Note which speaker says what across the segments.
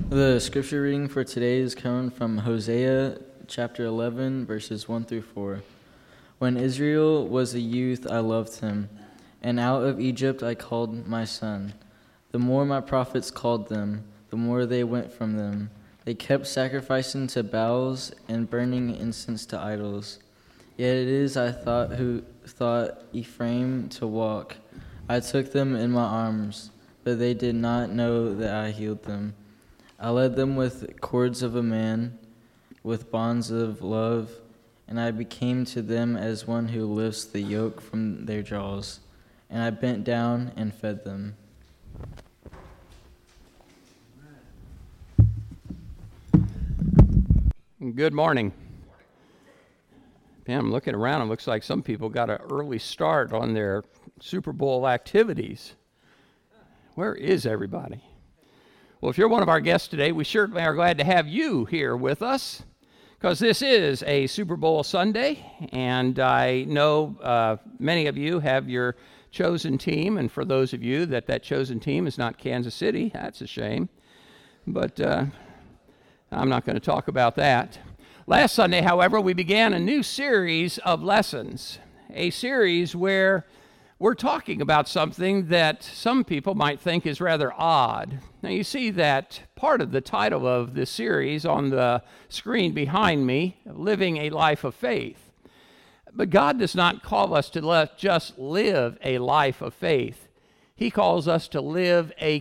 Speaker 1: The scripture reading for today is coming from Hosea chapter 11, verses 1 through 4. When Israel was a youth, I loved him, and out of Egypt I called my son. The more my prophets called them, the more they went from them. They kept sacrificing to Baals and burning incense to idols. Yet it is I who thought Ephraim to walk. I took them in my arms, but they did not know that I healed them. I led them with cords of a man, with bonds of love, and I became to them as one who lifts the yoke from their jaws. And I bent down and fed them.
Speaker 2: Good morning. Man, I'm looking around. It looks like some people got an early start on their Super Bowl activities. Where is everybody? Well, if you're one of our guests today, we certainly are glad to have you here with us, because this is a Super Bowl Sunday, and I know many of you have your chosen team, and for those of you that chosen team is not Kansas City, that's a shame, but I'm not going to talk about that. Last Sunday, however, we began a new series of lessons, a series where we're talking about something that some people might think is rather odd. Now, you see that part of the title of this series on the screen behind me, Living a Life of Faith. But God does not call us to just live a life of faith. He calls us to live a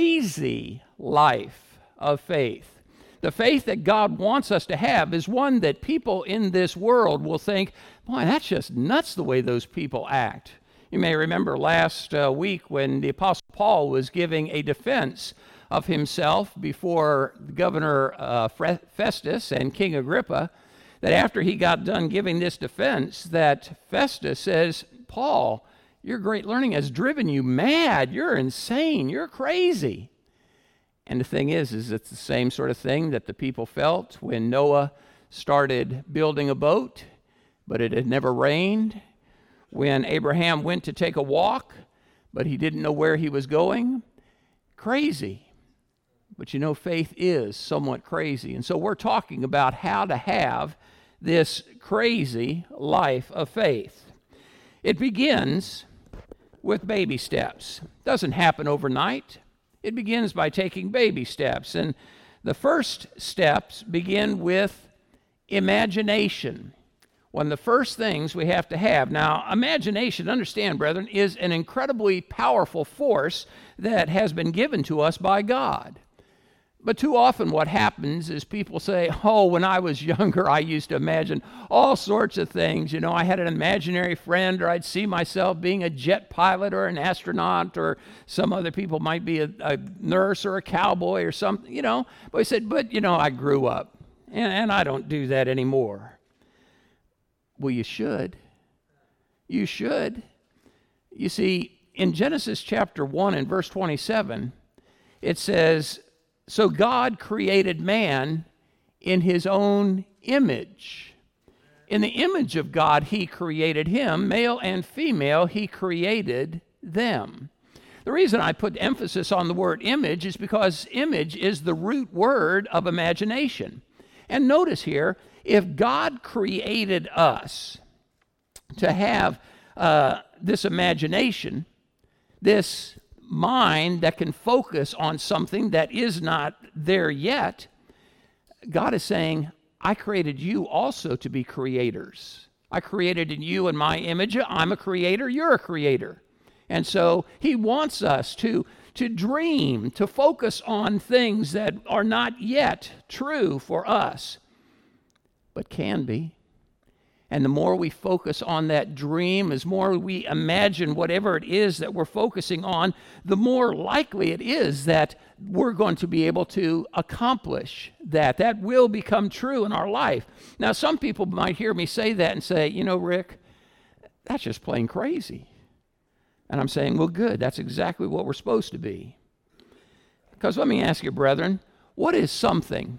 Speaker 2: crazy life of faith. The faith that God wants us to have is one that people in this world will think, boy, that's just nuts the way those people act. You may remember last week when the Apostle Paul was giving a defense of himself before Governor Festus and King Agrippa, that after he got done giving this defense, that Festus says, Paul, your great learning has driven you mad. You're insane. You're crazy. And the thing is it's the same sort of thing that the people felt when Noah started building a boat, but it had never rained. When Abraham went to take a walk, but he didn't know where he was going. Crazy. But you know, faith is somewhat crazy. And so we're talking about how to have this crazy life of faith. It begins with baby steps. It doesn't happen overnight. It begins by taking baby steps. And the first steps begin with imagination. One of the first things we have to have. Now, imagination, understand, brethren, is an incredibly powerful force that has been given to us by God. But too often what happens is people say, oh, when I was younger, I used to imagine all sorts of things. You know, I had an imaginary friend, or I'd see myself being a jet pilot or an astronaut, or some other people might be a nurse or a cowboy or something, you know. But he said, I grew up, and I don't do that anymore. Well, you should. You should. You see, in Genesis chapter 1 and verse 27, it says, so God created man in his own image. In the image of God, he created him. Male and female, he created them. The reason I put emphasis on the word image is because image is the root word of imagination. And notice here, if God created us to have this imagination, this mind that can focus on something that is not there yet, God is saying, I created you also to be creators. I created in you in my image. I'm a creator, you're a creator. And so he wants us to dream, to focus on things that are not yet true for us, but can be. And the more we focus on that dream, as more we imagine whatever it is that we're focusing on, the more likely it is that we're going to be able to accomplish that. That will become true in our life. Now, some people might hear me say that and say, you know, Rick, that's just plain crazy. And I'm saying, well, good. That's exactly what we're supposed to be. Because let me ask you, brethren, what is something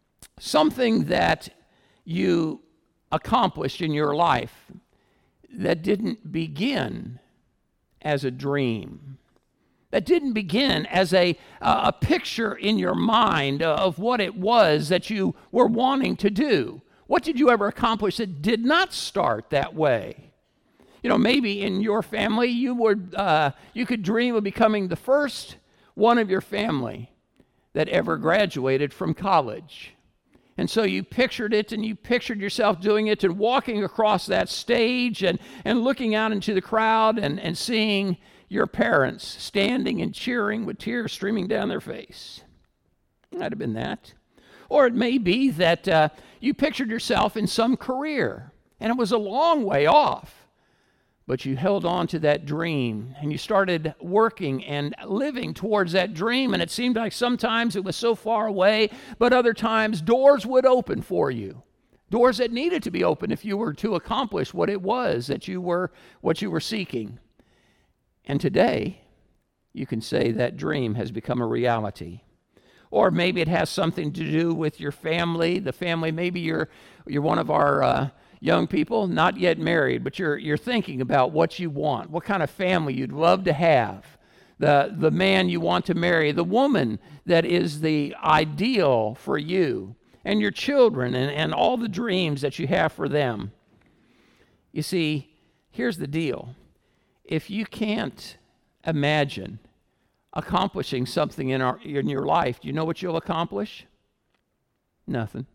Speaker 2: that you accomplished in your life that didn't begin as a dream, that didn't begin as a picture in your mind of what it was that you were wanting to do? What did you ever accomplish that did not start that way? You know, maybe in your family you could dream of becoming the first one of your family that ever graduated from college. And so you pictured it, and you pictured yourself doing it and walking across that stage and looking out into the crowd and seeing your parents standing and cheering with tears streaming down their face. It might have been that. Or it may be that you pictured yourself in some career, and it was a long way off. But you held on to that dream, and you started working and living towards that dream, and it seemed like sometimes it was so far away, but other times doors would open for you. Doors that needed to be open if you were to accomplish what it was that you were seeking. And today, you can say that dream has become a reality. Or maybe it has something to do with your family. The family, maybe you're one of our young people, not yet married, but you're thinking about what you want, what kind of family you'd love to have, the man you want to marry, the woman that is the ideal for you, and your children, and all the dreams that you have for them. You see, here's the deal. If you can't imagine accomplishing something in your life, do you know what you'll accomplish? Nothing.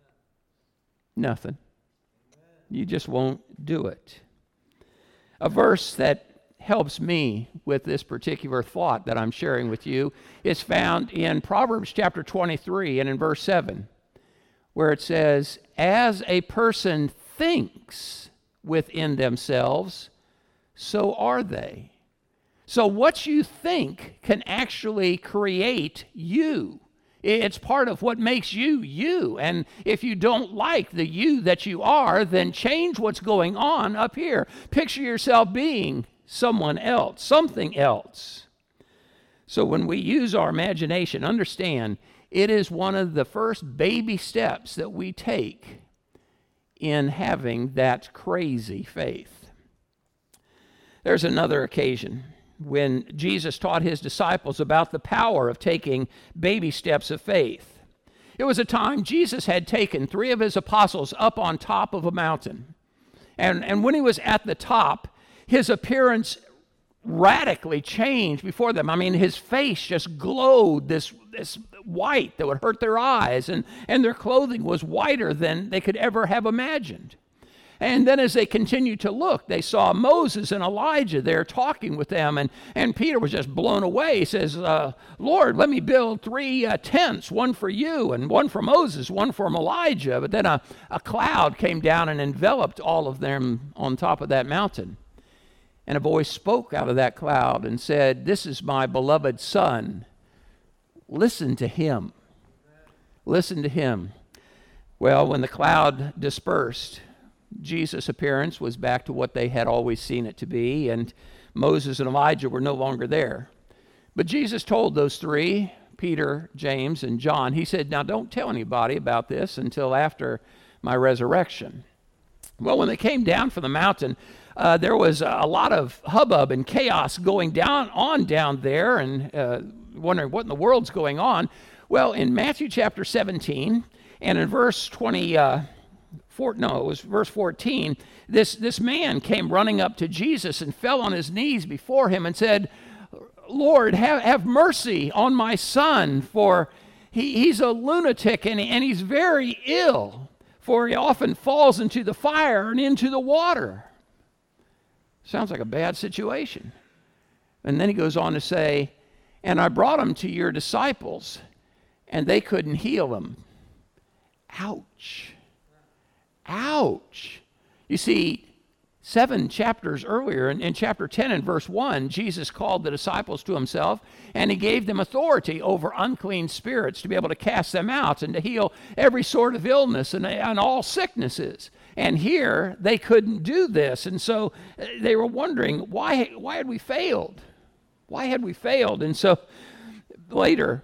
Speaker 2: Nothing. You just won't do it. A verse that helps me with this particular thought that I'm sharing with you is found in Proverbs chapter 23 and in verse 7, where it says, "As a person thinks within themselves, so are they." So what you think can actually create you. It's part of what makes you, you. And if you don't like the you that you are, then change what's going on up here. Picture yourself being someone else, something else. So when we use our imagination, understand it is one of the first baby steps that we take in having that crazy faith. There's another occasion when Jesus taught his disciples about the power of taking baby steps of faith. It was a time Jesus had taken 3 of his apostles up on top of a mountain. And when he was at the top, his appearance radically changed before them. I mean, his face just glowed this white that would hurt their eyes, and their clothing was whiter than they could ever have imagined. And then as they continued to look, they saw Moses and Elijah there talking with them. And Peter was just blown away. He says, "Lord, let me build 3 tents, one for you and one for Moses, one for Elijah." But then a cloud came down and enveloped all of them on top of that mountain. And a voice spoke out of that cloud and said, "This is my beloved Son. Listen to him." Listen to him. Well, when the cloud dispersed, Jesus' appearance was back to what they had always seen it to be, and Moses and Elijah were no longer there. But Jesus told those 3, Peter, James, and John, he said, "Now don't tell anybody about this until after my resurrection." Well, when they came down from the mountain, there was a lot of hubbub and chaos going down there, and wondering what in the world's going on. Well, in Matthew chapter 17, and in verse 14, this man came running up to Jesus and fell on his knees before him and said, "Lord, have mercy on my son, for he's a lunatic and he's very ill, for he often falls into the fire and into the water." Sounds like a bad situation. And then he goes on to say, "And I brought him to your disciples, and they couldn't heal him." Ouch. Ouch. You see, 7 chapters earlier, in chapter 10 and verse 1, Jesus called the disciples to himself, and he gave them authority over unclean spirits to be able to cast them out and to heal every sort of illness and all sicknesses. And here, they couldn't do this. And so they were wondering, why had we failed? Why had we failed? And so later,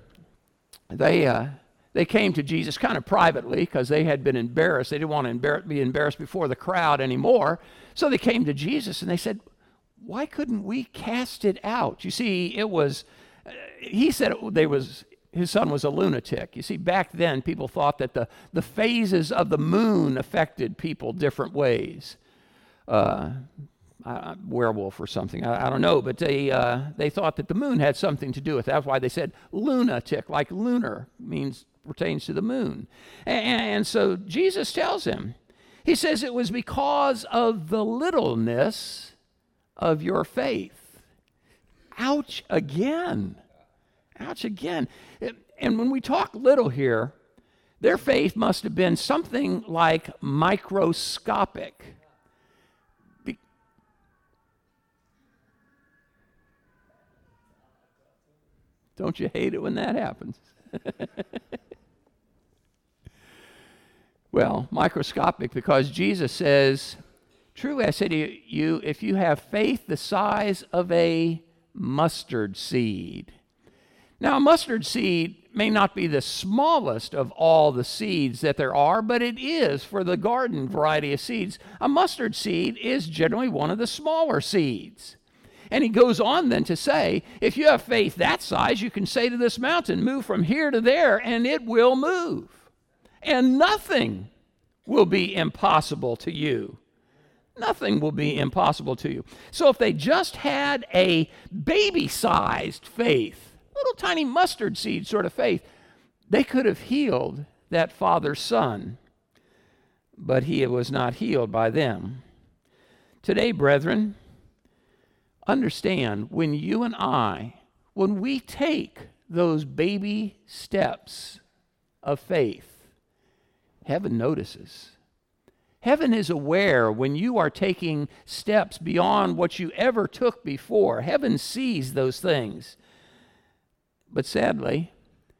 Speaker 2: they came to Jesus kind of privately because they had been embarrassed. They didn't want to be embarrassed before the crowd anymore. So they came to Jesus and they said, why couldn't we cast it out? You see, it was, he said his son was a lunatic. You see, back then, people thought that the phases of the moon affected people different ways. Werewolf or something, I don't know, but they thought that the moon had something to do with it. That's why they said lunatic, like lunar pertains to the moon. And so Jesus tells him, he says it was because of the littleness of your faith. Ouch again. Ouch again. And when we talk little here, their faith must have been something like microscopic. Don't you hate it when that happens? Well, microscopic, because Jesus says, truly I say to you, if you have faith the size of a mustard seed. Now, a mustard seed may not be the smallest of all the seeds that there are, but it is for the garden variety of seeds. A mustard seed is generally one of the smaller seeds. And he goes on then to say, if you have faith that size, you can say to this mountain, move from here to there, and it will move. And nothing will be impossible to you. Nothing will be impossible to you. So if they just had a baby-sized faith, little tiny mustard seed sort of faith, they could have healed that father's son. But he was not healed by them. Today, brethren, understand, when you and I, when we take those baby steps of faith, heaven notices. Heaven is aware when you are taking steps beyond what you ever took before. Heaven sees those things. But sadly,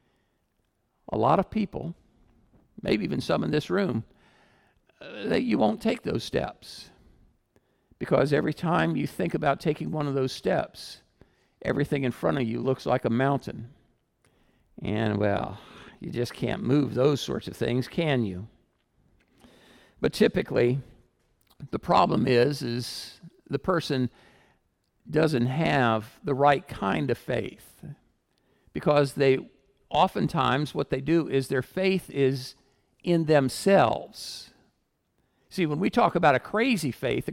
Speaker 2: a lot of people, maybe even some in this room, that you won't take those steps. Because every time you think about taking one of those steps, everything in front of you looks like a mountain. And, well, you just can't move those sorts of things, can you? But typically, the problem is the person doesn't have the right kind of faith. Because oftentimes what they do is their faith is in themselves. See, when we talk about a crazy faith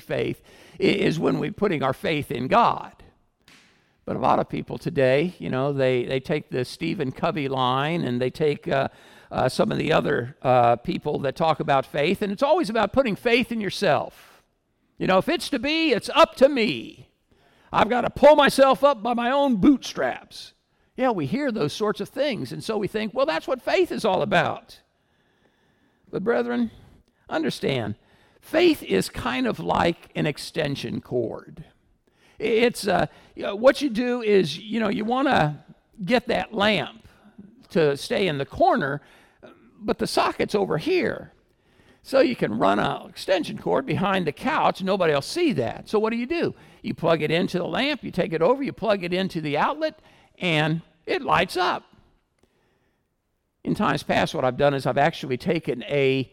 Speaker 2: is when we're putting our faith in God. But a lot of people today, they take the Stephen Covey line, and they take some of the other people that talk about faith, and it's always about putting faith in yourself. If it's to be, it's up to me. I've got to pull myself up by my own bootstraps. Yeah, we hear those sorts of things, and so we think, well, that's what faith is all about. But brethren, understand, faith is kind of like an extension cord. It's what you do is, you want to get that lamp to stay in the corner, but the socket's over here. So you can run an extension cord behind the couch, nobody will see that. So what do? You plug it into the lamp, you take it over, you plug it into the outlet, and it lights up. In times past, what I've done is I've actually taken a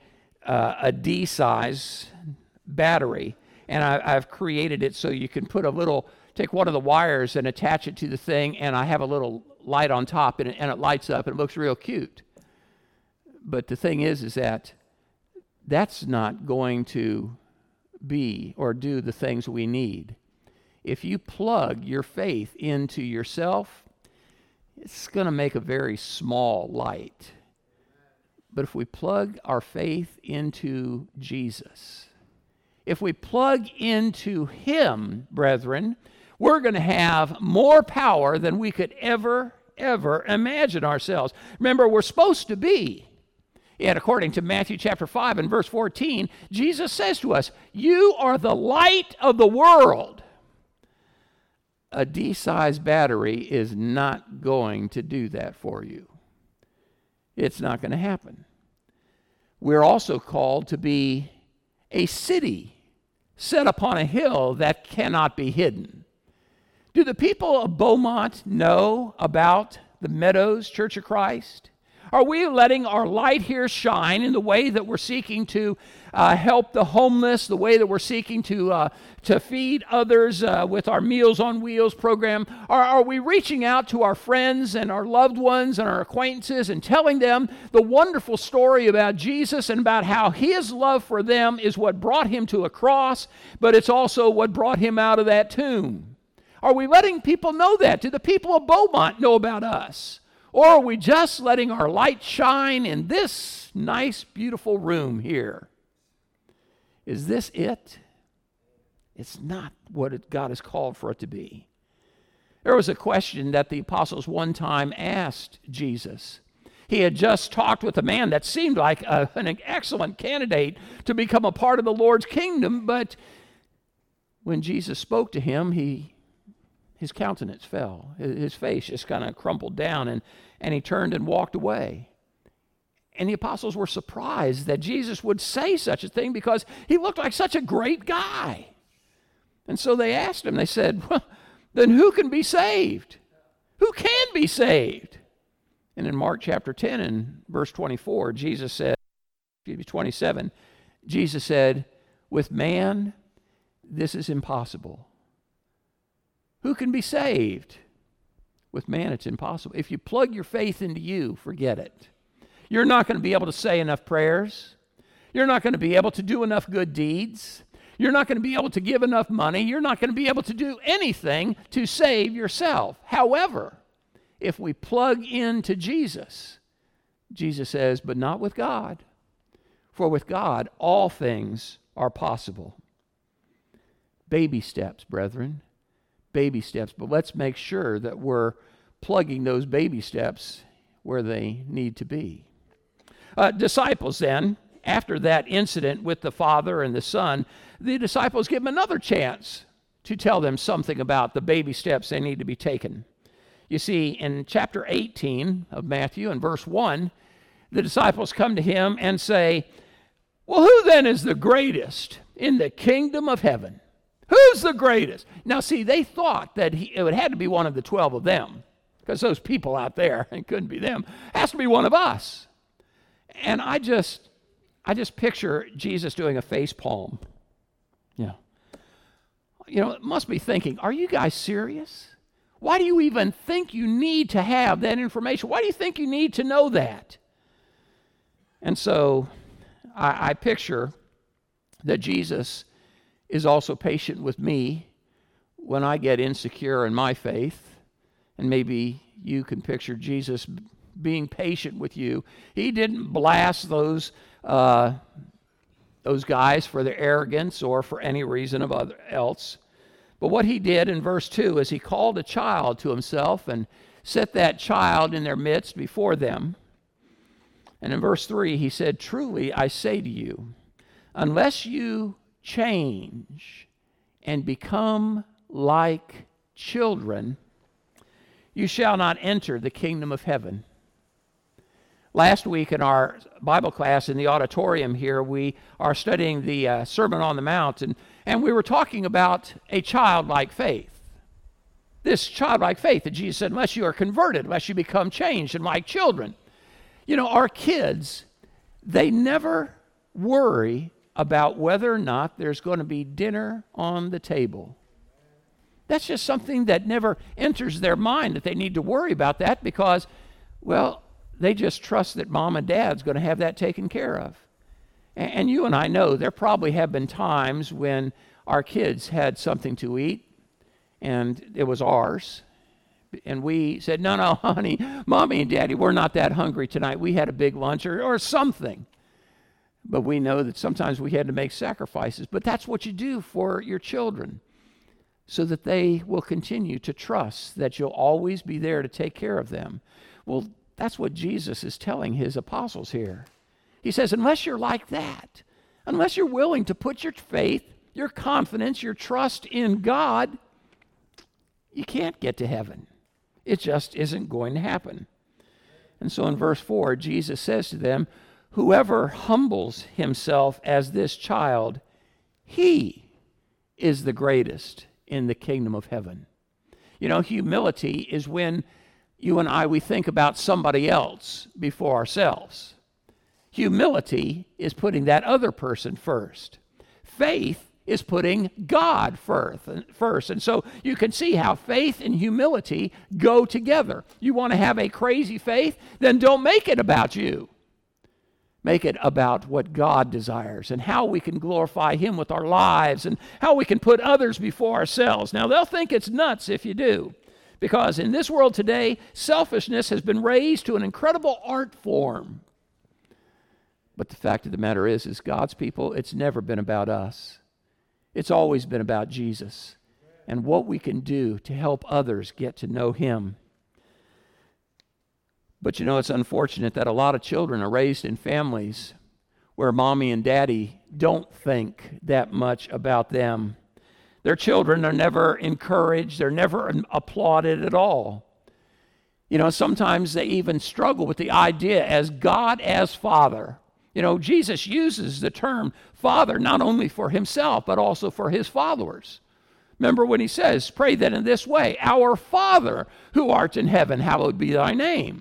Speaker 2: D-size battery, and I've created it so you can take one of the wires and attach it to the thing, and I have a little light on top, and it lights up, and it looks real cute. But the thing is that that's not going to be or do the things we need. If you plug your faith into yourself, it's going to make a very small light. But if we plug our faith into Jesus, if we plug into Him, brethren, we're going to have more power than we could ever imagine ourselves. Remember, we're supposed to be. And according to Matthew chapter 5 and verse 14, Jesus says to us, you are the light of the world. A D-sized battery is not going to do that for you. It's not going to happen. We're also called to be a city set upon a hill that cannot be hidden. Do the people of Beaumont know about the Meadows Church of Christ? Are we letting our light here shine in the way that we're seeking to help the homeless, the way that we're seeking to feed others with our Meals on Wheels program? Are we reaching out to our friends and our loved ones and our acquaintances and telling them the wonderful story about Jesus and about how his love for them is what brought him to a cross, but it's also what brought him out of that tomb? Are we letting people know that? Do the people of Beaumont know about us? Or are we just letting our light shine in this nice, beautiful room here? Is this it? It's not what God has called for it to be. There was a question that the apostles one time asked Jesus. He had just talked with a man that seemed like an excellent candidate to become a part of the Lord's kingdom, but when Jesus spoke to him, his countenance fell. His face just kind of crumpled down, and he turned and walked away. And the apostles were surprised that Jesus would say such a thing because he looked like such a great guy. And so they asked him, they said, well, then who can be saved? Who can be saved? And in Mark chapter 10 and verse 24, 27, Jesus said, with man, this is impossible. Who can be saved? With man, it's impossible. If you plug your faith into you, forget it. You're not going to be able to say enough prayers. You're not going to be able to do enough good deeds. You're not going to be able to give enough money. You're not going to be able to do anything to save yourself. However, if we plug into Jesus, Jesus says, but not with God. For with God, all things are possible. Baby steps, brethren. Baby steps. But let's make sure that we're plugging those baby steps where they need to be. Disciples then, after that incident with the Father and the Son, the disciples give them another chance to tell them something about the baby steps they need to be taken. You see, in chapter 18 of Matthew, in verse 1, the disciples come to him and say, well, who then is the greatest in the kingdom of heaven? Who's the greatest? Now, see, they thought that it had to be one of the 12 of them, because those people out there, it couldn't be them, it has to be one of us. And I just picture Jesus doing a face palm. It must be thinking, are you guys serious? Why do you even think you need to have that information? Why do you think you need to know that? And so I picture that Jesus is also patient with me when I get insecure in my faith. And maybe you can picture Jesus being patient with you. He didn't blast those guys for their arrogance or for any reason else. But what he did in verse 2 is he called a child to himself and set that child in their midst before them. And in verse 3, he said, truly I say to you, unless you change and become like children, you shall not enter the kingdom of heaven. Last week in our Bible class in the auditorium here, we are studying the Sermon on the Mount, and we were talking about a childlike faith. This childlike faith that Jesus said, unless you are converted, unless you become changed and like children. Our kids, they never worry about whether or not there's going to be dinner on the table. That's just something that never enters their mind, that they need to worry about that because, well, they just trust that mom and dad's going to have that taken care of. And you and I know there probably have been times when our kids had something to eat and it was ours. And we said, no, honey, mommy and daddy, we're not that hungry tonight. We had a big lunch or something. But we know that sometimes we had to make sacrifices. But that's what you do for your children so that they will continue to trust that you'll always be there to take care of them. Well, that's what Jesus is telling his apostles here. He says, unless you're like that, unless you're willing to put your faith, your confidence, your trust in God, you can't get to heaven. It just isn't going to happen. And so in verse 4, Jesus says to them, whoever humbles himself as this child, he is the greatest in the kingdom of heaven. Humility is when you and I, we think about somebody else before ourselves. Humility is putting that other person first. Faith is putting God first. And so you can see how faith and humility go together. You want to have a crazy faith? Then don't make it about you. Make it about what God desires and how we can glorify Him with our lives and how we can put others before ourselves. Now, they'll think it's nuts if you do, because in this world today, selfishness has been raised to an incredible art form. But the fact of the matter is God's people, it's never been about us. It's always been about Jesus and what we can do to help others get to know Him. But you know, it's unfortunate that a lot of children are raised in families where mommy and daddy don't think that much about them. Their children are never encouraged, they're never applauded at all. You know, sometimes they even struggle with the idea as God as Father. You know, Jesus uses the term Father not only for Himself, but also for His followers. Remember when He says, pray then in this way, Our Father who art in heaven, hallowed be thy name.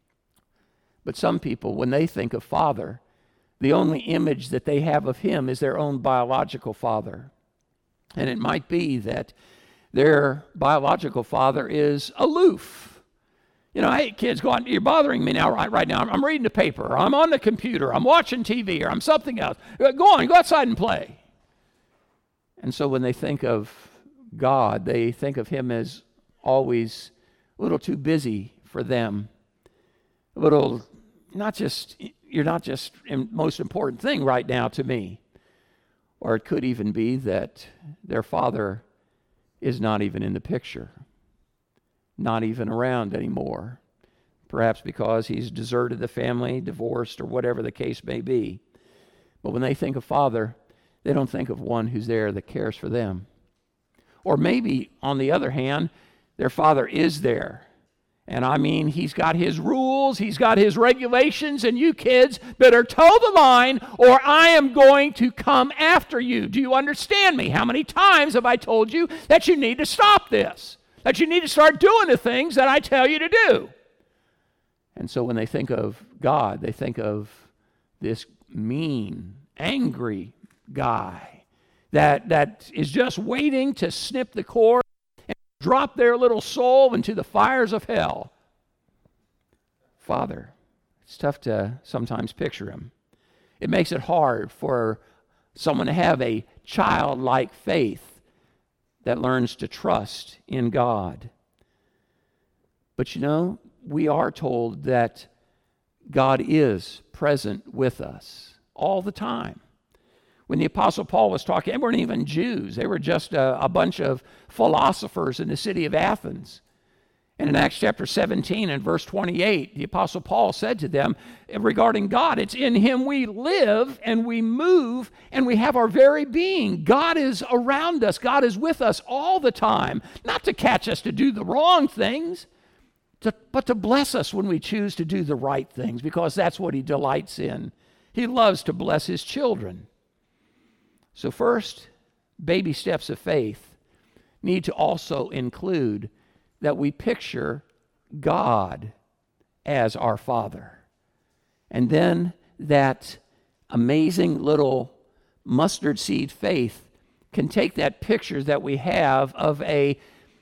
Speaker 2: But some people, when they think of Father, the only image that they have of Him is their own biological father. And it might be that their biological father is aloof. You know, hey, kids, go on. You're bothering me now, right now. I'm reading the paper, or I'm on the computer, I'm watching TV, or I'm something else. Go on, go outside and play. And so when they think of God, they think of Him as always a little too busy for them. A little, you're not just the most important thing right now to me. Or it could even be that their father is not even in the picture, not even around anymore, perhaps because he's deserted the family, divorced, or whatever the case may be. But when they think of Father, they don't think of one who's there that cares for them. Or maybe, on the other hand, their father is there. And I mean, he's got his rules, he's got his regulations, and you kids better toe the line or I am going to come after you. Do you understand me? How many times have I told you that you need to stop this? That you need to start doing the things that I tell you to do? And so when they think of God, they think of this mean, angry guy that is just waiting to snip the cord and drop their little soul into the fires of hell. Father, it's tough to sometimes picture Him. It makes it hard for someone to have a childlike faith that learns to trust in God. But you know, we are told that God is present with us all the time. When the Apostle Paul was talking, they weren't even Jews. They were just a bunch of philosophers in the city of Athens. And in Acts chapter 17 and verse 28, the Apostle Paul said to them regarding God, it's in Him we live and we move and we have our very being. God is around us. God is with us all the time, not to catch us to do the wrong things, but to bless us when we choose to do the right things, because that's what He delights in. He loves to bless His children. So first, baby steps of faith need to also include that we picture God as our Father. And then that amazing little mustard seed faith can take that picture that we have of an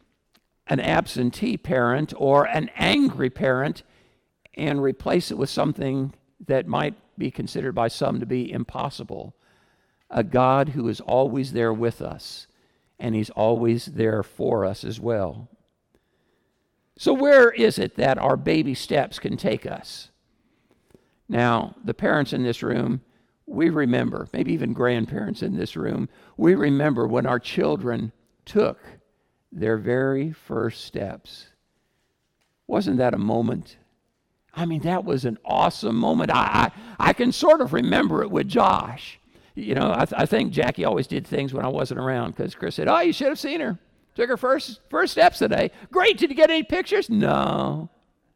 Speaker 2: absentee parent or an angry parent and replace it with something that might be considered by some to be impossible. A God who is always there with us, and He's always there for us as well. So where is it that our baby steps can take us? Now, the parents in this room, we remember, maybe even grandparents in this room, we remember when our children took their very first steps. Wasn't that a moment? I mean, that was an awesome moment. I can sort of remember it with Josh. You know, I think Jackie always did things when I wasn't around, because Chris said, oh, you should have seen her. Took her first steps today. Great. Did you get any pictures? No.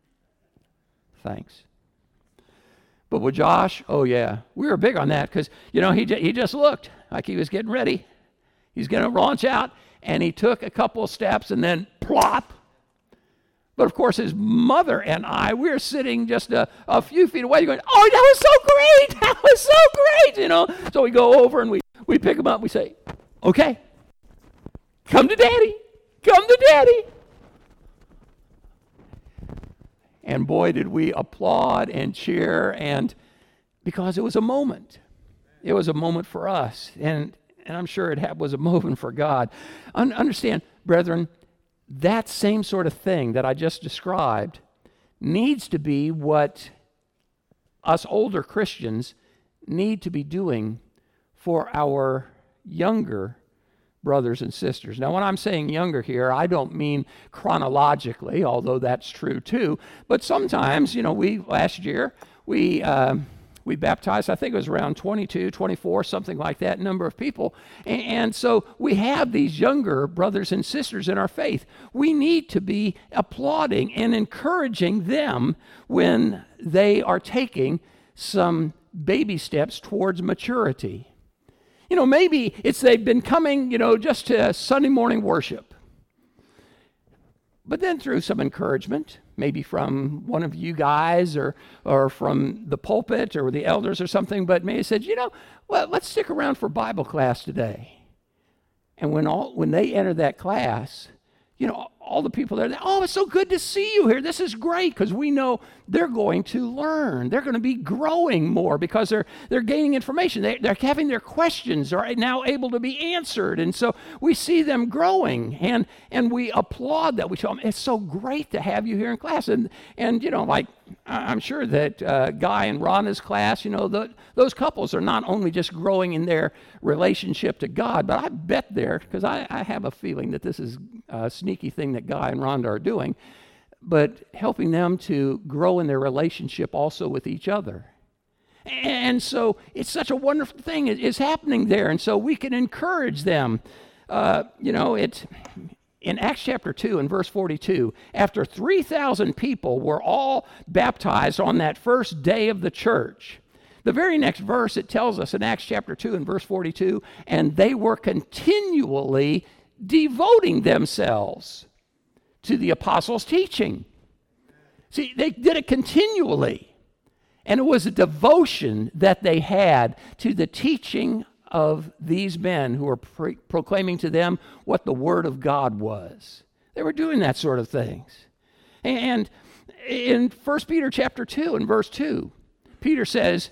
Speaker 2: Thanks. But with Josh, oh yeah, we were big on that, because, you know, he just looked like he was getting ready. He's going to launch out, and he took a couple of steps and then plop. But of course, his mother and I, we're sitting just a few feet away going, oh, that was so great. That was so great, you know. So we go over and we pick him up. We say, okay, come to Daddy. Come to Daddy. And boy, did we applaud and cheer, and because it was a moment. It was a moment for us, and I'm sure it was a moment for God. Understand, brethren, that same sort of thing that I just described needs to be what us older Christians need to be doing for our younger brothers and sisters. Now, when I'm saying younger here, I don't mean chronologically, although that's true too, but sometimes, you know, last year, we baptized, I think it was around 22, 24, something like that, number of people. And so we have these younger brothers and sisters in our faith. We need to be applauding and encouraging them when they are taking some baby steps towards maturity. You know, maybe they've been coming, you know, just to Sunday morning worship. But then through some encouragement, maybe from one of you guys or from the pulpit or the elders or something, but maybe said, you know, well, let's stick around for Bible class today. And when they enter that class, you know, all the people there, oh, it's so good to see you here. This is great, because we know they're going to learn. They're going to be growing more because they're gaining information. They're having their questions are now able to be answered. And so we see them growing, and we applaud that. We tell them, it's so great to have you here in class. And you know, like, I'm sure that Guy and Rhonda's class, you know, those couples are not only just growing in their relationship to God, but I bet because I have a feeling that this is a sneaky thing that Guy and Rhonda are doing, but helping them to grow in their relationship also with each other. And so it's such a wonderful thing is happening there, and so we can encourage them. You know, in Acts chapter 2 and verse 42, after 3,000 people were all baptized on that first day of the church, the very next verse, it tells us in Acts chapter 2 and verse 42, and they were continually devoting themselves to the apostles' teaching. See, they did it continually. And it was a devotion that they had to the teaching of these men who were proclaiming to them what the Word of God was. They were doing that sort of things. And in 1 Peter chapter 2 and verse 2, Peter says,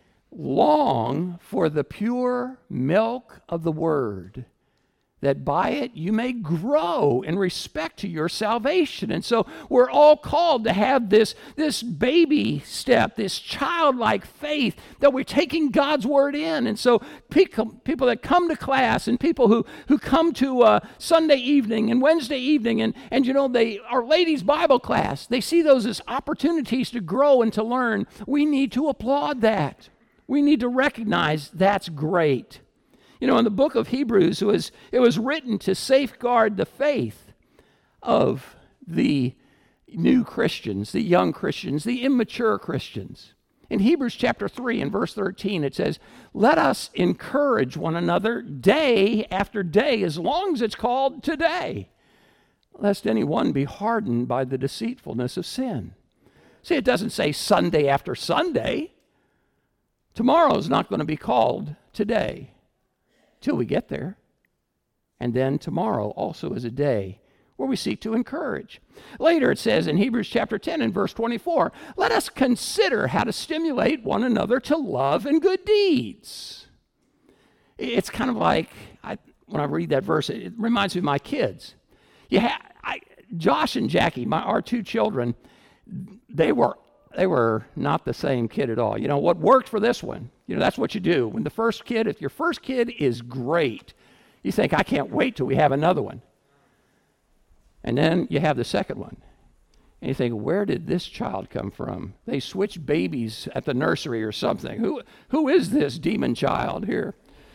Speaker 2: long for the pure milk of the Word, that by it you may grow in respect to your salvation. And so we're all called to have this baby step, this childlike faith, that we're taking God's Word in. And so people that come to class and people who come to Sunday evening and Wednesday evening and you know, our ladies' Bible class, they see those as opportunities to grow and to learn. We need to applaud that. We need to recognize that's great. You know, in the book of Hebrews, it was written to safeguard the faith of the new Christians, the young Christians, the immature Christians. In Hebrews chapter 3 and verse 13, it says, let us encourage one another day after day, as long as it's called today, lest anyone be hardened by the deceitfulness of sin. See, it doesn't say Sunday after Sunday. Tomorrow's not going to be called today till we get there. And then tomorrow also is a day where we seek to encourage. Later it says in Hebrews chapter 10 and verse 24, let us consider how to stimulate one another to love and good deeds. It's kind of like, when I read that verse, it reminds me of my kids. Josh and Jackie, our two children, they were not the same kid at all. You know, what worked for this one, you know, that's what you do. When if your first kid is great, you think, I can't wait till we have another one. And then you have the second one. And you think, where did this child come from? They switched babies at the nursery or something. Who is this demon child here?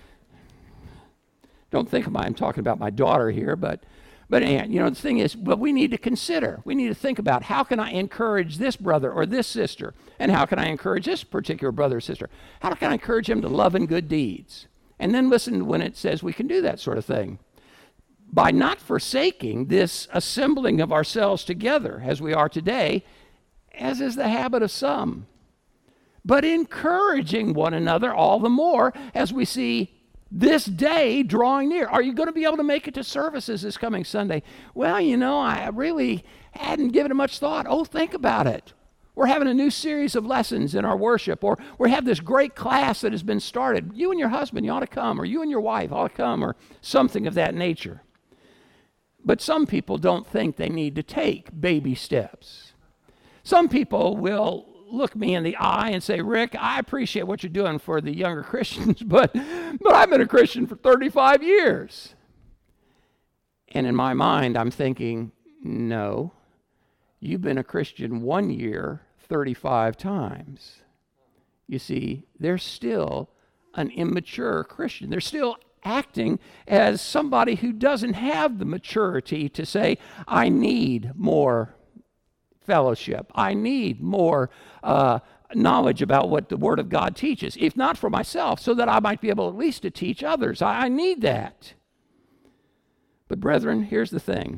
Speaker 2: Don't think I'm talking about my daughter here, but you know, the thing is, what we need to consider, we need to think about, how can I encourage this brother or this sister? And how can I encourage this particular brother or sister? How can I encourage him to love and good deeds? And then listen when it says we can do that sort of thing. by not forsaking this assembling of ourselves together as we are today, as is the habit of some, but encouraging one another all the more as we see this day drawing near. Are you going to be able to make it to services this coming Sunday? Well, I really hadn't given it much thought. Oh, think about it. We're having a new series of lessons in our worship, or we have this great class that has been started. You and your husband, you ought to come, or you and your wife ought to come, or something of that nature. But some people don't think they need to take baby steps. Some people will look me in the eye and say, Rick, I appreciate what you're doing for the younger Christians, but I've been a Christian for 35 years. And in my mind, I'm thinking, no, you've been a Christian 1 year, 35 times. You see, they're still an immature Christian. They're still acting as somebody who doesn't have the maturity to say, I need more fellowship. I need more knowledge about what the Word of God teaches, if not for myself, so that I might be able at least to teach others. I need that. But brethren, here's the thing.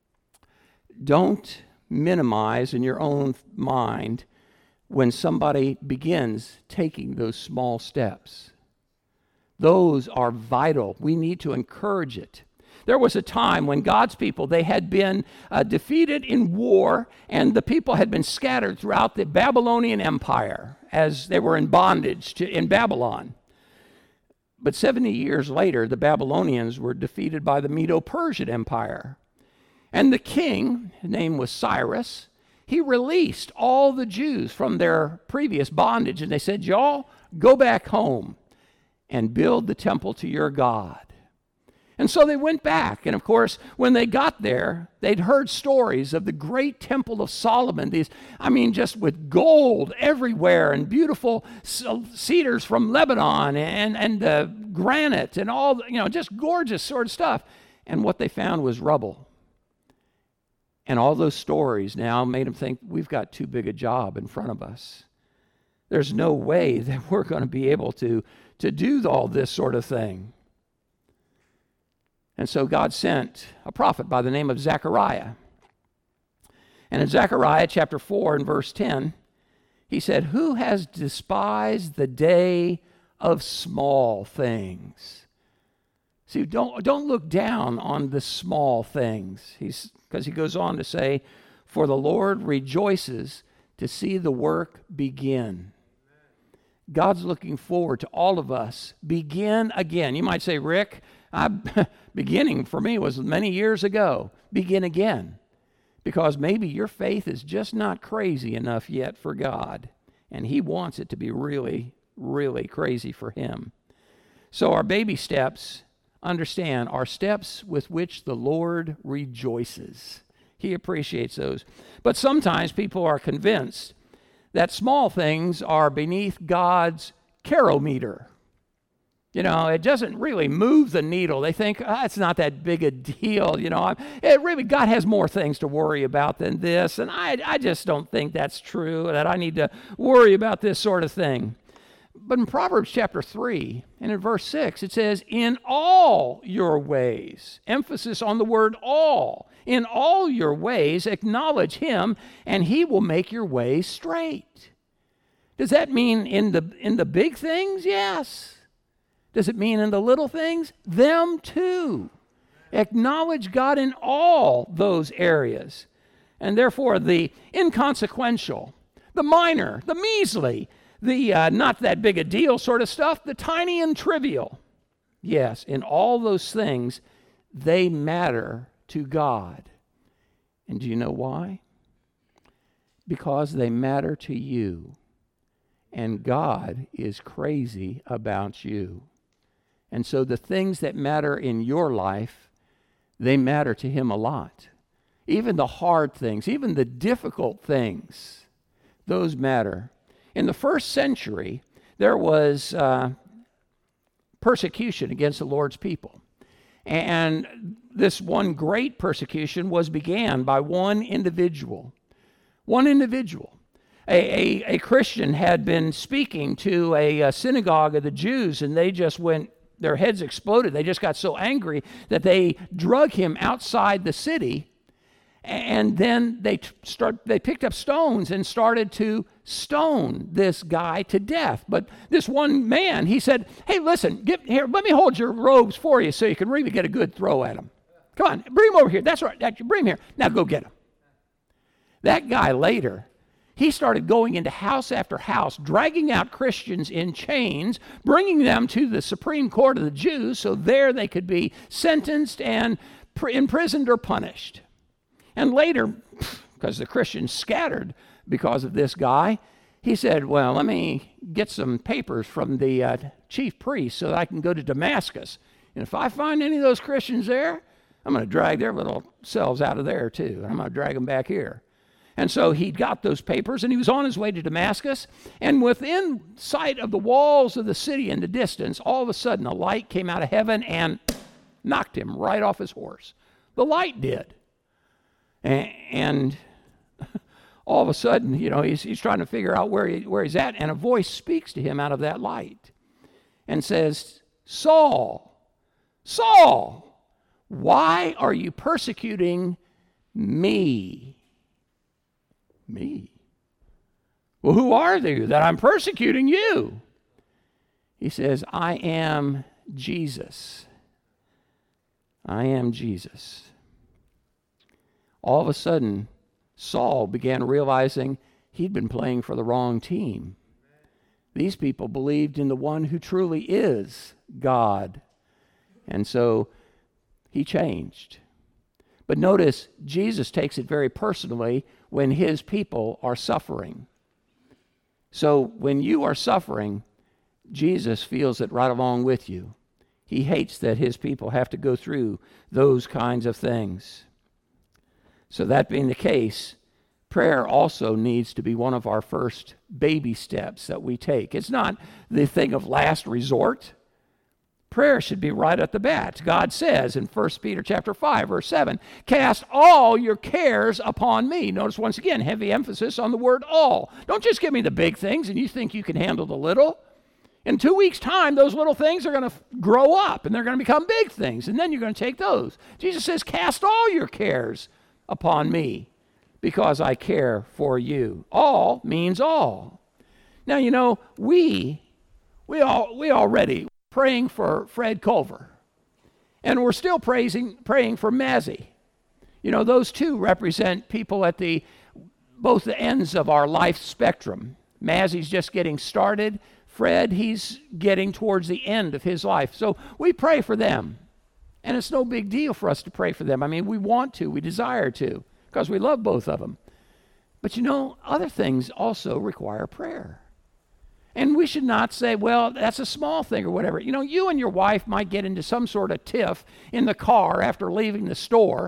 Speaker 2: Don't minimize in your own mind when somebody begins taking those small steps. Those are vital. We need to encourage it. There was a time when God's people, they had been defeated in war, and the people had been scattered throughout the Babylonian Empire as they were in bondage in Babylon. But 70 years later, the Babylonians were defeated by the Medo-Persian Empire. And the king, his name was Cyrus, he released all the Jews from their previous bondage, and they said, y'all, go back home and build the temple to your God. And so they went back, and of course, when they got there, they'd heard stories of the great temple of Solomon, just with gold everywhere, and beautiful cedars from Lebanon, and granite, and all, just gorgeous sort of stuff. And what they found was rubble. And all those stories now made them think, we've got too big a job in front of us. There's no way that we're going to be able to do all this sort of thing. And so God sent a prophet by the name of Zechariah. And in Zechariah chapter 4 and verse 10, he said, who has despised the day of small things? See, don't look down on the small things. Because he goes on to say, for the Lord rejoices to see the work begin. God's looking forward to all of us begin again. You might say, Rick, beginning for me was many years ago. Begin again. Because maybe your faith is just not crazy enough yet for God. And he wants it to be really, really crazy for him. So our baby steps, understand, are steps with which the Lord rejoices. He appreciates those. But sometimes people are convinced that small things are beneath God's carometer. It doesn't really move the needle. They think, it's not that big a deal. God has more things to worry about than this. And I just don't think that's true, that I need to worry about this sort of thing. But in Proverbs chapter 3 and in verse 6, it says, in all your ways, emphasis on the word all, in all your ways acknowledge him, and he will make your ways straight. Does that mean in the big things? Yes. Does it mean in the little things? Them too. Acknowledge God in all those areas. And therefore, the inconsequential, the minor, the measly, the not that big a deal sort of stuff, the tiny and trivial. Yes, in all those things, they matter to God. And do you know why? Because they matter to you. And God is crazy about you. And so the things that matter in your life, they matter to him a lot. Even the hard things, even the difficult things, those matter. In the first century, there was persecution against the Lord's people. And this one great persecution began by one individual. One individual. A Christian had been speaking to a synagogue of the Jews, and they just went their heads exploded. They just got so angry that they drug him outside the city, and then they picked up stones and started to stone this guy to death. But this one man, he said, "Hey, listen, here, let me hold your robes for you so you can really get a good throw at him. Come on, bring him over here. That's right, bring him here. Now go get him." That guy later, he started going into house after house, dragging out Christians in chains, bringing them to the Supreme Court of the Jews so there they could be sentenced and imprisoned or punished. And later, because the Christians scattered because of this guy, he said, "Well, let me get some papers from the chief priest so that I can go to Damascus. And if I find any of those Christians there, I'm going to drag their little selves out of there too. And I'm going to drag them back here." And so he got those papers, and he was on his way to Damascus. And within sight of the walls of the city in the distance, all of a sudden a light came out of heaven and knocked him right off his horse. The light did. And all of a sudden, he's trying to figure out where he's at, and a voice speaks to him out of that light and says, "Saul, Saul, why are you persecuting me?" Me? "Well, who are you that I'm persecuting you?" He says, "I am Jesus. I am Jesus." All of a sudden, Saul began realizing he'd been playing for the wrong team. These people believed in the one who truly is God. And so he changed. But notice, Jesus takes it very personally when his people are suffering. So when you are suffering, Jesus feels it right along with you. He hates that his people have to go through those kinds of things. So that being the case, prayer also needs to be one of our first baby steps that we take. It's not the thing of last resort. Prayer should be right at the bat. God says in 1 Peter chapter 5, verse 7, "Cast all your cares upon me." Notice once again, heavy emphasis on the word all. Don't just give me the big things and you think you can handle the little. In 2 weeks' time, those little things are going to grow up and they're going to become big things, and then you're going to take those. Jesus says, "Cast all your cares upon me because I care for you." All means all. Now, we already praying for Fred Culver, and we're still praying for Mazzy. Those two represent people at both the ends of our life spectrum. Mazzy's just getting started. Fred, he's getting towards the end of his life. So we pray for them. And it's no big deal for us to pray for them. I mean, we want to, we desire to, because we love both of them. But other things also require prayer. And we should not say, "Well, that's a small thing," or whatever. You and your wife might get into some sort of tiff in the car after leaving the store.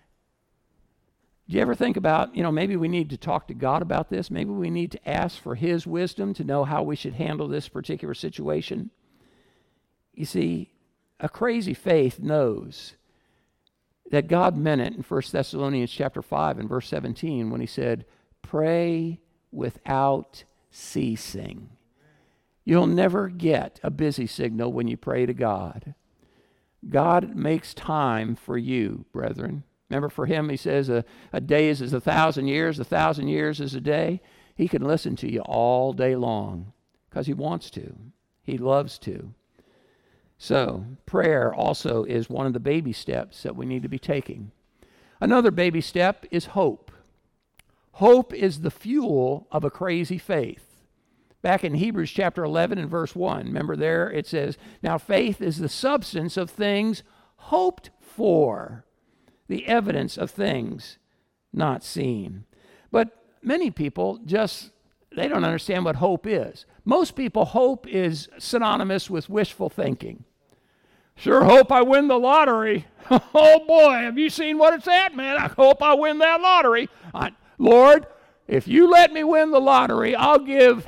Speaker 2: Do you ever think about, maybe we need to talk to God about this? Maybe we need to ask for his wisdom to know how we should handle this particular situation? You see, a crazy faith knows that God meant it in 1 Thessalonians chapter 5 and verse 17 when he said, "Pray without ceasing." You'll never get a busy signal when you pray to God. God makes time for you, brethren. Remember, for him, he says, a day is as 1,000 years, 1,000 years is a day. He can listen to you all day long because he wants to. He loves to. So prayer also is one of the baby steps that we need to be taking. Another baby step is hope. Hope is the fuel of a crazy faith. Back in Hebrews chapter 11 and verse 1, remember there it says, "Now faith is the substance of things hoped for, the evidence of things not seen." But many people they don't understand what hope is. Most people, hope is synonymous with wishful thinking. "Sure hope I win the lottery. Oh boy, have you seen what it's at, man? I hope I win that lottery. Lord, if you let me win the lottery, I'll give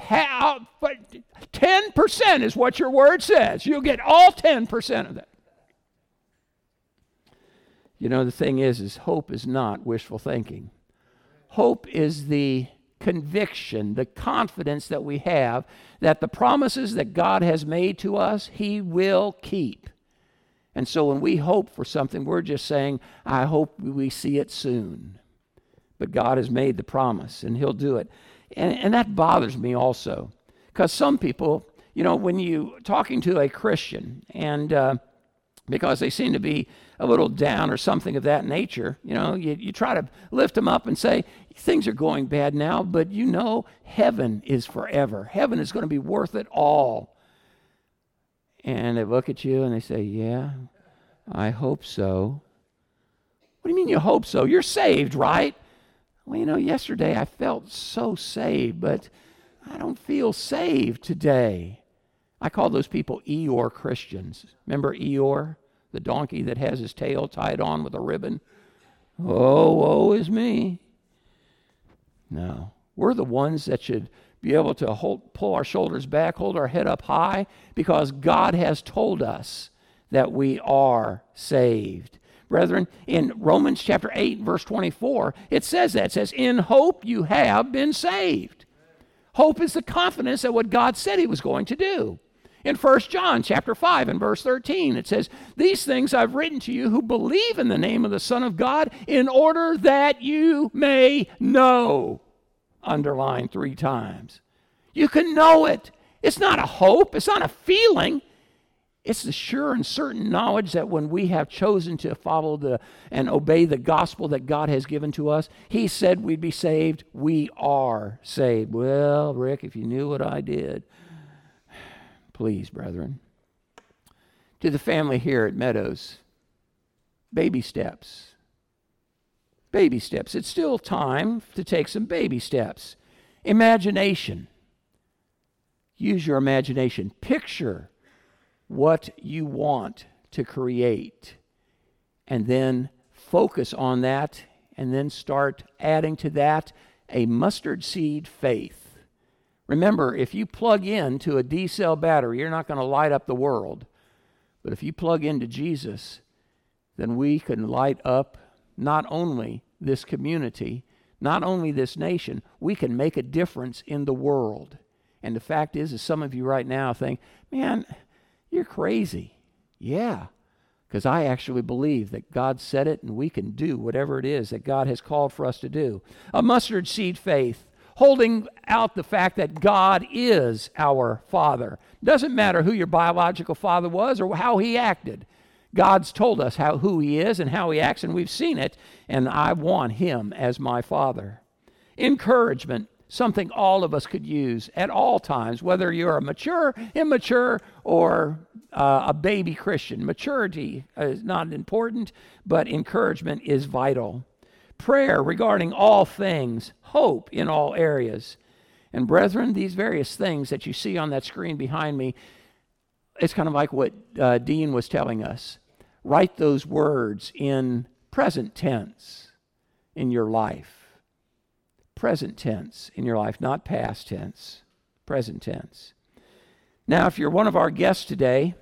Speaker 2: 10% is what your word says. You'll get all 10% of that." The thing is hope is not wishful thinking. Hope is the conviction, the confidence that we have that the promises that God has made to us, He will keep. And so when we hope for something, we're just saying, I hope we see it soon. But God has made the promise, and He'll do it. And that bothers me also, because some people, when you talking to a Christian, and because they seem to be a little down or something of that nature, you try to lift them up and say, things are going bad now, but heaven is forever. Heaven is going to be worth it all. And they look at you and they say, yeah, I hope so. What do you mean you hope so? You're saved, right? Well, yesterday I felt so saved, but I don't feel saved today. I call those people Eeyore Christians. Remember Eeyore, the donkey that has his tail tied on with a ribbon? Oh, woe is me. No, we're the ones that should be able to pull our shoulders back, hold our head up high, because God has told us that we are saved. Brethren, in Romans chapter 8, verse 24, it says that. It says, in hope you have been saved. Hope is the confidence that what God said He was going to do. In 1 John chapter 5 and verse 13, it says, these things I've written to you who believe in the name of the Son of God, in order that you may know. Underline 3 times. You can know it. It's not a hope. It's not a feeling. It's the sure and certain knowledge that when we have chosen to follow and obey the gospel that God has given to us, He said we'd be saved. We are saved. Well, Rick, if you knew what I did. Please, brethren. To the family here at Meadows, baby steps. Baby steps. It's still time to take some baby steps. Imagination. Use your imagination. Picture what you want to create, and then focus on that, and then start adding to that a mustard seed faith. Remember, if you plug into a D-cell battery, you're not going to light up the world. But if you plug into Jesus, then we can light up not only this community, not only this nation, we can make a difference in the world. And the fact is some of you right now think, man, you're crazy. Yeah, because I actually believe that God said it and we can do whatever it is that God has called for us to do. A mustard seed faith, holding out the fact that God is our Father. Doesn't matter who your biological father was or how he acted. God's told us who He is and how He acts, and we've seen it, and I want Him as my Father. Encouragement, something all of us could use at all times, whether you're a mature, immature, or a baby Christian. Maturity is not important, but encouragement is vital. Prayer regarding all things, hope in all areas. And brethren, these various things that you see on that screen behind me, it's kind of like what Dean was telling us. Write those words in present tense in your life. Present tense in your life, not past tense. Present tense. Now, if you're one of our guests today,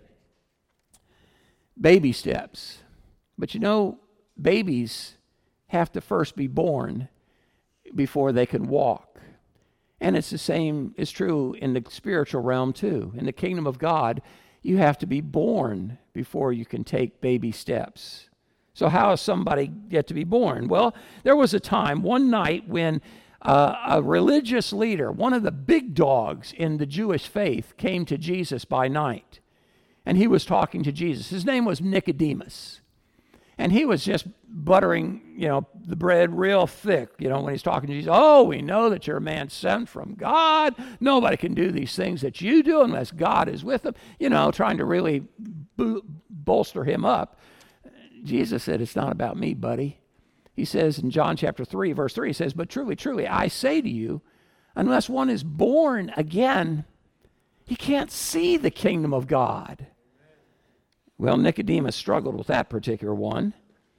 Speaker 2: baby steps. But babies have to first be born before they can walk. And it's the same is true in the spiritual realm too. In the kingdom of God, you have to be born before you can take baby steps. So how does somebody get to be born? Well, there was a time, one night, when a religious leader, one of the big dogs in the Jewish faith, came to Jesus by night. And he was talking to Jesus. His name was Nicodemus. And he was just buttering, the bread real thick, when he's talking to Jesus. Oh, we know that you're a man sent from God. Nobody can do these things that you do unless God is with them. Trying to really bolster him up. Jesus said, it's not about me, buddy. He says in John chapter 3, verse 3, he says, but truly, truly, I say to you, unless one is born again, he can't see the kingdom of God. Well, Nicodemus struggled with that particular one.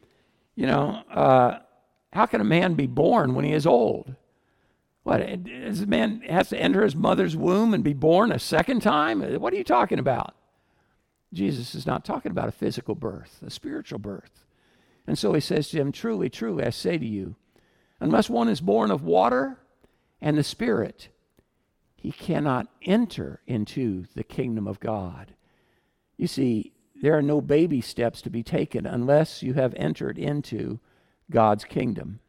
Speaker 2: How can a man be born when he is old? What, does a man has to enter his mother's womb and be born a second time? What are you talking about? Jesus is not talking about a physical birth, a spiritual birth. And so he says to him, truly, truly, I say to you, unless one is born of water and the Spirit, he cannot enter into the kingdom of God. You see, there are no baby steps to be taken unless you have entered into God's kingdom.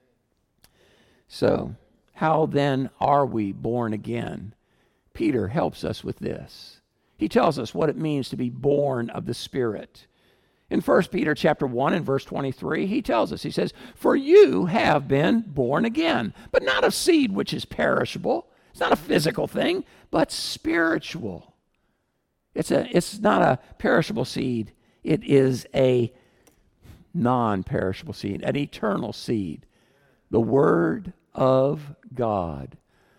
Speaker 2: So, how then are we born again? Peter helps us with this. He tells us what it means to be born of the Spirit. In 1 Peter chapter 1 and verse 23, he tells us, he says, "For you have been born again, but not of seed which is perishable." It's not a physical thing, but spiritual. It's not a perishable seed. It is a non-perishable seed, an eternal seed, the Word of God.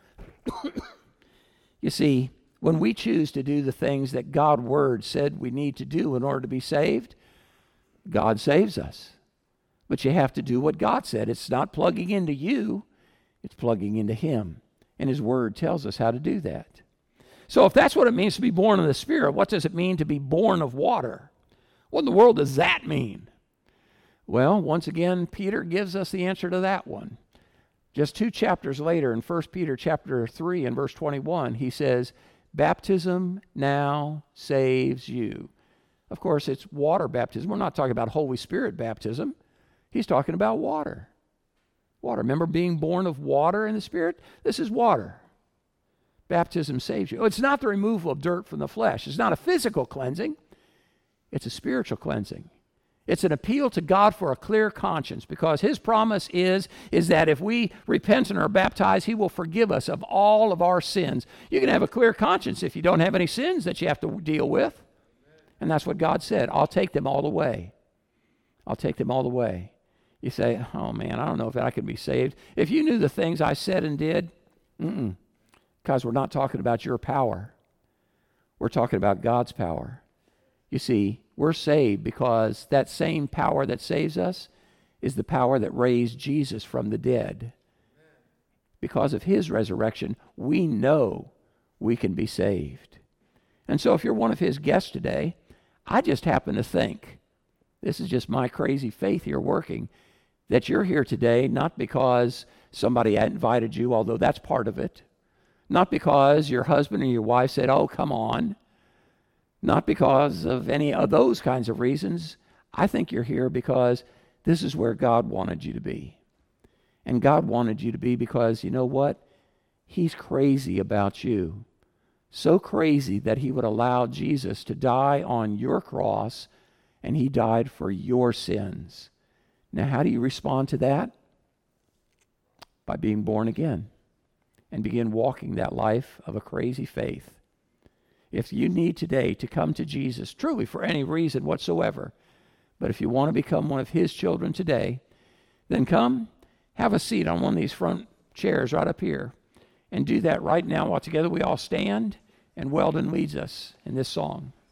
Speaker 2: You see, when we choose to do the things that God's Word said we need to do in order to be saved, God saves us. But you have to do what God said. It's not plugging into you, it's plugging into Him. And His Word tells us how to do that. So if that's what it means to be born of the Spirit, what does it mean to be born of water? What in the world does that mean? Well, once again, Peter gives us the answer to that one. Just 2 chapters later, in 1 Peter chapter 3 and verse 21, he says, "Baptism now saves you." Of course, it's water baptism. We're not talking about Holy Spirit baptism. He's talking about water. Water. Remember being born of water and the Spirit? This is water. Baptism saves you. It's not the removal of dirt from the flesh. It's not a physical cleansing. It's a spiritual cleansing. It's an appeal to God for a clear conscience, because His promise is that if we repent and are baptized, He will forgive us of all of our sins. You can have a clear conscience if you don't have any sins that you have to deal with. And that's what God said. I'll take them all away. I'll take them all away. You say, "Oh man, I don't know if I can be saved." If you knew the things I said and did, because we're not talking about your power. We're talking about God's power. You see, we're saved because that same power that saves us is the power that raised Jesus from the dead. Because of His resurrection, we know we can be saved. And so if you're one of His guests today, I just happen to think, this is just my crazy faith here working, that you're here today not because somebody invited you, although that's part of it, not because your husband or your wife said, "Oh, come on," not because of any of those kinds of reasons. I think you're here because this is where God wanted you to be. And God wanted you to be because, you know what? He's crazy about you. So crazy that He would allow Jesus to die on your cross, and He died for your sins. Now, how do you respond to that? By being born again and begin walking that life of a crazy faith. If you need today to come to Jesus, truly for any reason whatsoever, but if you want to become one of His children today, then come, have a seat on one of these front chairs right up here, and do that right now while together we all stand and Weldon leads us in this song.